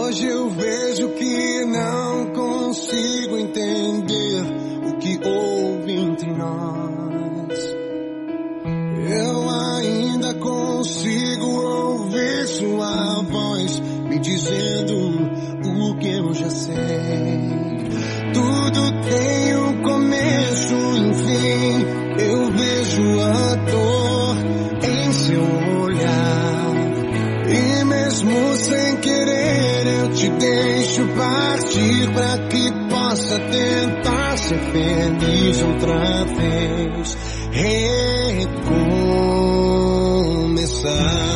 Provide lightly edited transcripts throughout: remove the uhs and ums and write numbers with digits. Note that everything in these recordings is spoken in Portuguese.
Hoje eu vejo que não consigo entender o que houve entre nós. Eu ainda consigo ouvir sua voz me dizendo o que eu já sei. Tudo tem um começo e um fim. Eu vejo a dor em seu olhar. E mesmo sem querer eu te deixo partir pra que possa tentar ser feliz outra vez. Recomeçar.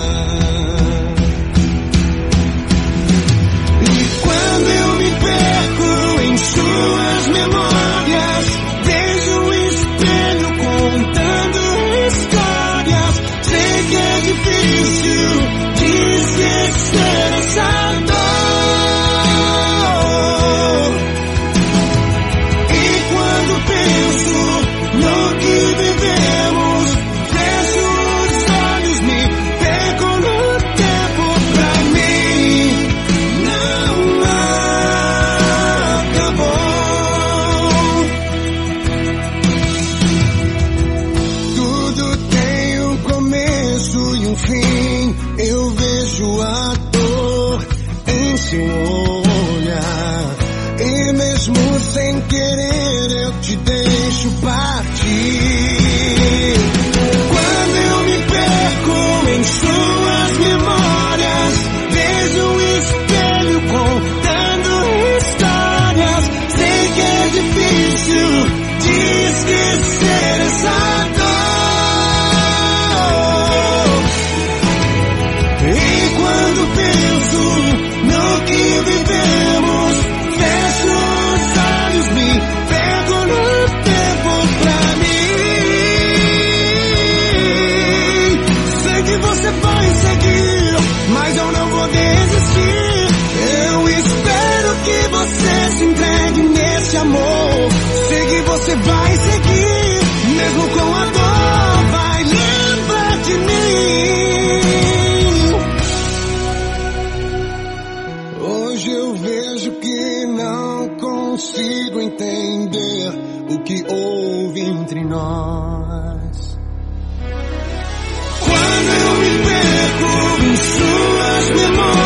E quando eu me perco em suas memórias, vejo o espelho contando histórias. Sei que é difícil de esquecer essa dor. E quando penso no que vivemos, fecho os olhos, me pego no tempo. Pra mim não acabou. Tudo tem um começo e um fim. Eu vejo a dor em seu olhar. E mesmo sem querer eu te deixo partir. Quando eu me perco em suas memórias, vejo o espelho contando histórias. Sei que é difícil de esquecer essa dor. E quando penso no que vivemos, fecho os olhos, me pego no tempo. Pra mim, sei que você vai seguir, mas eu não vou desistir. Eu espero que você se entregue nesse amor. Sei que você vai seguir, mesmo com a dor, vai lembrar de mim. Hoje eu vejo que não consigo entender o que houve entre nós. Quando eu me perco em suas memórias,